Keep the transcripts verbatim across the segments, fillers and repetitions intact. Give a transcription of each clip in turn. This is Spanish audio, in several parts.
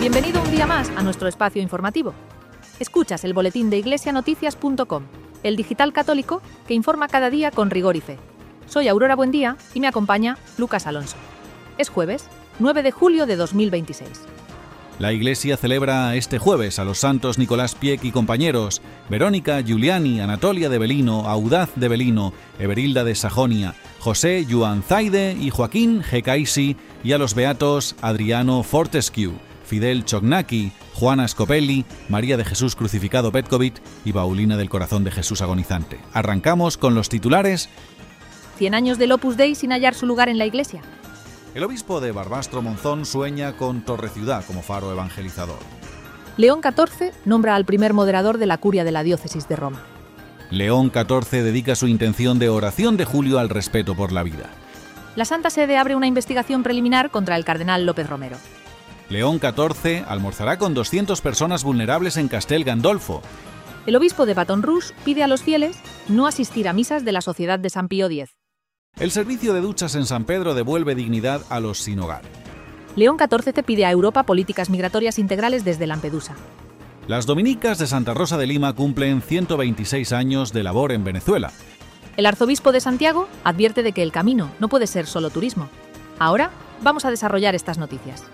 Bienvenido un día más a nuestro espacio informativo. Escuchas el boletín de iglesianoticias punto com, el digital católico que informa cada día con rigor y fe. Soy Aurora Buendía y me acompaña Lucas Alonso. Es jueves, nueve de julio de dos mil veintiséis. La Iglesia celebra este jueves a los santos Nicolás Pieck y compañeros, Verónica Giuliani, Anatolia de Belino, Audaz de Belino, Everilda de Sajonia, José Yuanzaide y Joaquín Gecaisi, y a los beatos Adriano Fortescue, Fidel Chognacki, Juana Scopelli, María de Jesús Crucificado Petkovic y Paulina del Corazón de Jesús Agonizante. Arrancamos con los titulares. Cien años del Opus Dei sin hallar su lugar en la Iglesia. El obispo de Barbastro Monzón sueña con Torreciudad como faro evangelizador. León catorce nombra al primer moderador de la curia de la diócesis de Roma. León catorce dedica su intención de oración de julio al respeto por la vida. La Santa Sede abre una investigación preliminar contra el cardenal López Romero. León catorce almorzará con doscientas personas vulnerables en Castel Gandolfo. El obispo de Baton Rouge pide a los fieles no asistir a misas de la Sociedad de San Pío X. El servicio de duchas en San Pedro devuelve dignidad a los sin hogar. León catorce te pide a Europa políticas migratorias integrales desde Lampedusa. Las dominicas de Santa Rosa de Lima cumplen ciento veintiséis años de labor en Venezuela. El arzobispo de Santiago advierte de que el camino no puede ser solo turismo. Ahora vamos a desarrollar estas noticias.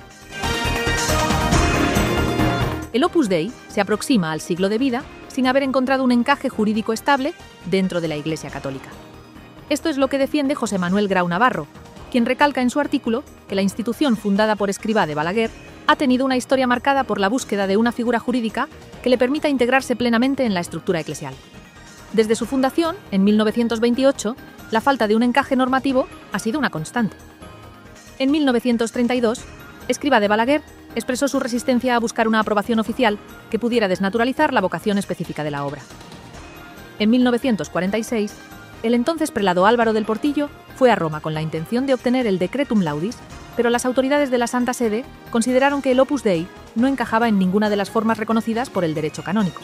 El Opus Dei se aproxima al siglo de vida sin haber encontrado un encaje jurídico estable dentro de la Iglesia Católica. Esto es lo que defiende José Manuel Grau Navarro, quien recalca en su artículo que la institución fundada por Escrivá de Balaguer ha tenido una historia marcada por la búsqueda de una figura jurídica que le permita integrarse plenamente en la estructura eclesial. Desde su fundación, en mil novecientos veintiocho, la falta de un encaje normativo ha sido una constante. En mil novecientos treinta y dos, Escrivá de Balaguer expresó su resistencia a buscar una aprobación oficial que pudiera desnaturalizar la vocación específica de la obra. En mil novecientos cuarenta y seis, el entonces prelado Álvaro del Portillo fue a Roma con la intención de obtener el Decretum Laudis, pero las autoridades de la Santa Sede consideraron que el Opus Dei no encajaba en ninguna de las formas reconocidas por el derecho canónico.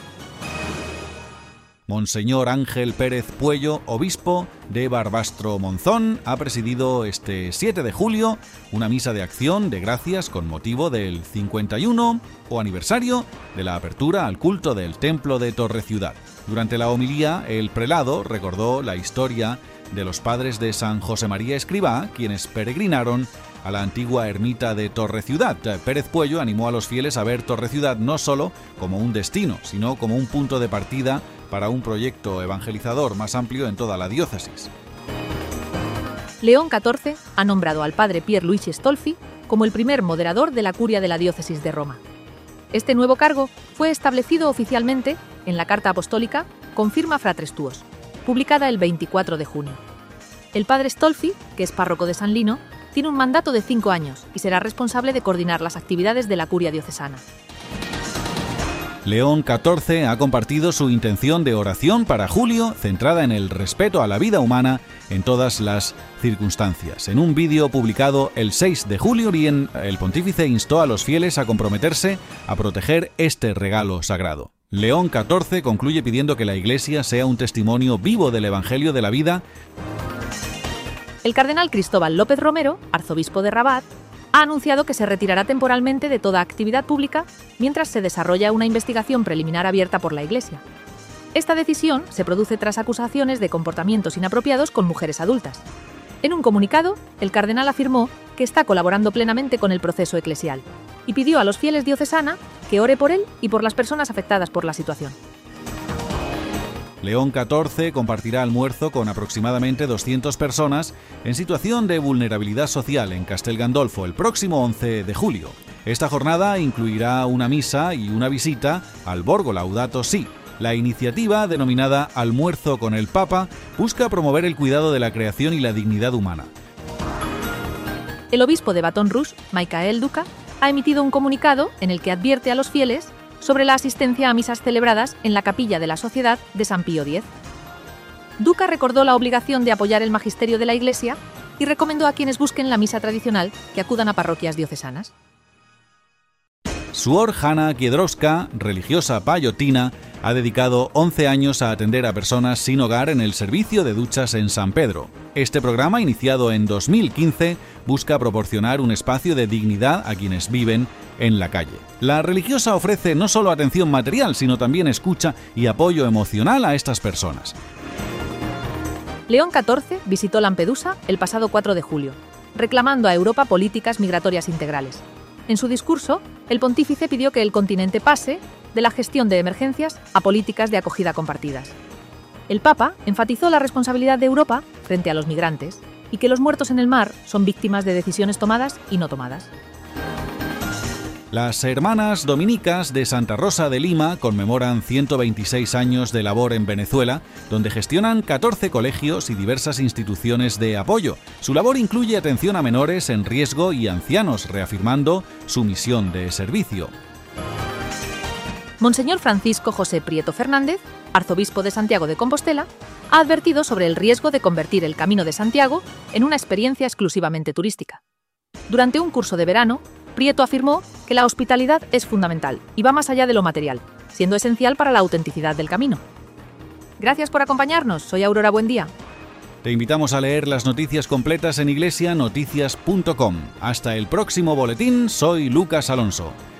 Monseñor Ángel Pérez Puello, obispo de Barbastro Monzón, ha presidido este siete de julio una misa de acción de gracias con motivo del cincuenta y uno o aniversario de la apertura al culto del Templo de Torreciudad. Durante la homilía, el prelado recordó la historia de los padres de San José María Escrivá, quienes peregrinaron a la antigua ermita de Torreciudad. Pérez Puello animó a los fieles a ver Torreciudad no solo como un destino, sino como un punto de partida para un proyecto evangelizador más amplio en toda la diócesis. León catorce ha nombrado al padre Pier Luigi Stolfi como el primer moderador de la curia de la diócesis de Roma. Este nuevo cargo fue establecido oficialmente en la Carta Apostólica Confirma Fratres Tuos, publicada el veinticuatro de junio. El padre Stolfi, que es párroco de San Lino, tiene un mandato de cinco años y será responsable de coordinar las actividades de la curia diocesana. León catorce ha compartido su intención de oración para julio centrada en el respeto a la vida humana en todas las circunstancias. En un vídeo publicado el seis de julio, bien, el pontífice instó a los fieles a comprometerse a proteger este regalo sagrado. León catorce concluye pidiendo que la Iglesia sea un testimonio vivo del Evangelio de la vida. El cardenal Cristóbal López Romero, arzobispo de Rabat, ha anunciado que se retirará temporalmente de toda actividad pública mientras se desarrolla una investigación preliminar abierta por la Iglesia. Esta decisión se produce tras acusaciones de comportamientos inapropiados con mujeres adultas. En un comunicado, el cardenal afirmó que está colaborando plenamente con el proceso eclesial y pidió a los fieles diocesana que ore por él y por las personas afectadas por la situación. León catorce compartirá almuerzo con aproximadamente doscientas personas en situación de vulnerabilidad social en Castel Gandolfo el próximo once de julio. Esta jornada incluirá una misa y una visita al Borgo Laudato Si. La iniciativa, denominada Almuerzo con el Papa, busca promover el cuidado de la creación y la dignidad humana. El obispo de Baton Rouge, Michael Duca, ha emitido un comunicado en el que advierte a los fieles sobre la asistencia a misas celebradas en la capilla de la Sociedad de San Pío X. Duca recordó la obligación de apoyar el magisterio de la Iglesia y recomendó a quienes busquen la misa tradicional que acudan a parroquias diocesanas. Suor Hanna Kiedrowska, religiosa payotina, ha dedicado once años a atender a personas sin hogar en el servicio de duchas en San Pedro. Este programa, iniciado en dos mil quince, busca proporcionar un espacio de dignidad a quienes viven en la calle. La religiosa ofrece no solo atención material, sino también escucha y apoyo emocional a estas personas. León catorce visitó Lampedusa el pasado cuatro de julio, reclamando a Europa políticas migratorias integrales. En su discurso, el pontífice pidió que el continente pase de la gestión de emergencias a políticas de acogida compartidas. El Papa enfatizó la responsabilidad de Europa frente a los migrantes y que los muertos en el mar son víctimas de decisiones tomadas y no tomadas. Las hermanas dominicas de Santa Rosa de Lima conmemoran ciento veintiséis años de labor en Venezuela, donde gestionan catorce colegios y diversas instituciones de apoyo. Su labor incluye atención a menores en riesgo y ancianos, reafirmando su misión de servicio. Monseñor Francisco José Prieto Fernández, arzobispo de Santiago de Compostela, ha advertido sobre el riesgo de convertir el Camino de Santiago en una experiencia exclusivamente turística. Durante un curso de verano, Prieto afirmó que la hospitalidad es fundamental y va más allá de lo material, siendo esencial para la autenticidad del camino. Gracias por acompañarnos, soy Aurora Buendía. Te invitamos a leer las noticias completas en iglesia noticias punto com. Hasta el próximo boletín, soy Lucas Alonso.